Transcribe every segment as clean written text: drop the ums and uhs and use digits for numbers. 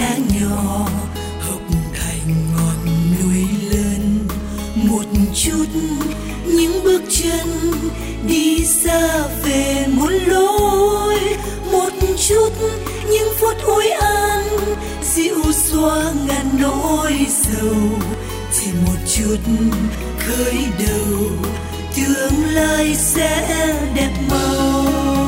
đá nhỏ hợp thành ngọn núi lớn. Một chút những bước chân đi xa về một lối, một chút những phút ôi an dịu xóa ngàn nỗi sầu. Chỉ một chút khởi đầu tương lai sẽ đẹp màu.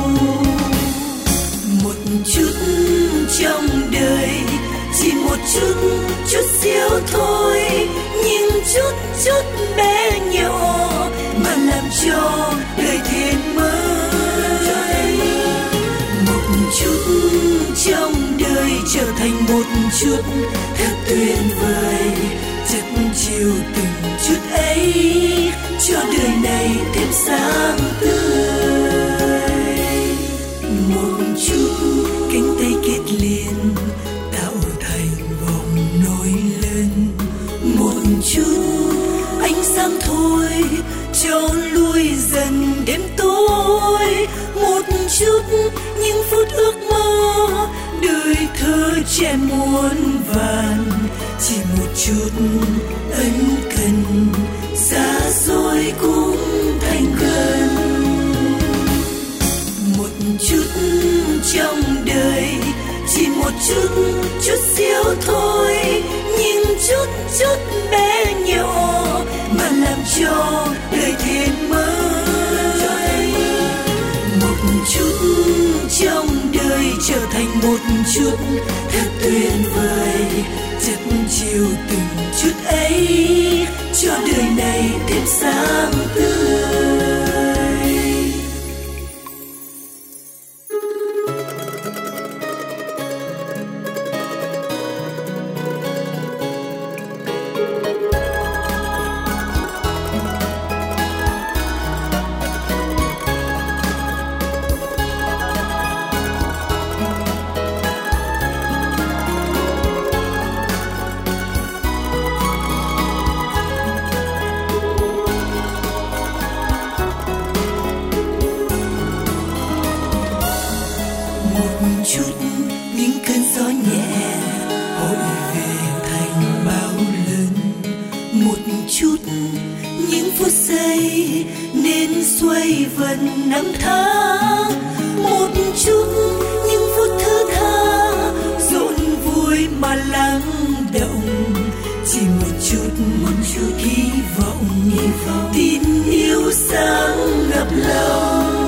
Một chút trong đời chỉ một chút xíu thôi, nhưng chút bé nhỏ mà làm cho đời thêm mới. Một chút trong đời trở thành một chút thật tuyệt vời, chất chiều từng chút ấy cho đời này thêm sáng tươi. Một chút cánh tay kết liền tạo thành vòng nối lớn. Một chút ánh sáng thôi cho lui dần đêm tối. Một chút những phút ước mơ đời thơ trẻ muôn vàn. Chỉ một chút ân cần xa xôi cũng thành gần. Một chút trong đời chỉ một chút xíu thôi, nhưng chút bé nhỏ mà làm cho đời thêm mới. Một chút trong đời trở thành một chút thật tuyệt vời, chất chiều từng chút ấy cho đời này thêm sáng tươi. Một chút những cơn gió nhẹ hội về thành bão lớn. Một chút những phút giây nên xoay vần năm tháng. Một chút những phút thứ tha rộn vui mà lắng động. Chỉ một chút hy vọng tin yêu sáng ngập lòng.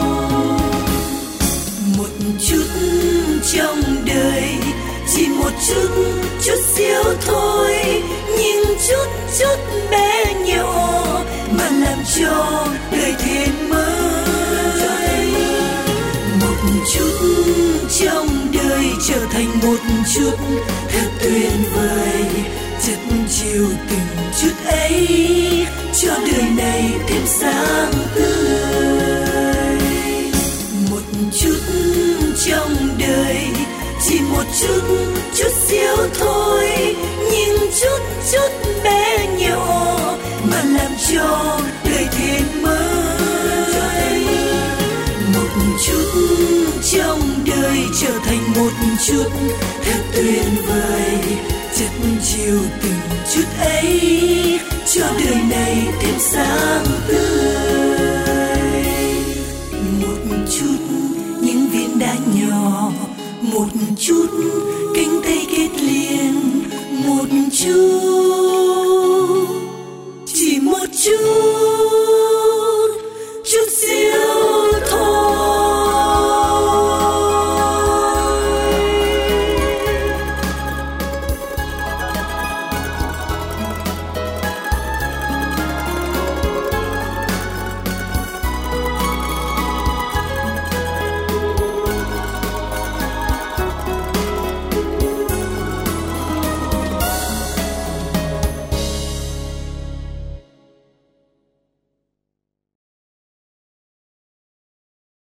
Một chút trong đời chỉ một chút xíu thôi, nhưng chút bé nhỏ mà làm cho đời thêm mới. Một chút trong đời trở thành một chút thật tuyệt vời, chất chiều từng chút ấy cho đời này thêm sáng tươi. Một chút trong đời chỉ một chút xíu thôi, nhưng chút bé nhỏ mà làm cho đời thêm mới. Một chút trong đời trở thành một chút thật tuyệt vời, chất chiều từng chút ấy cho đời này thêm sáng tươi. Một chút những viên đá nhỏ, một chút cánh tay kết liền, một chút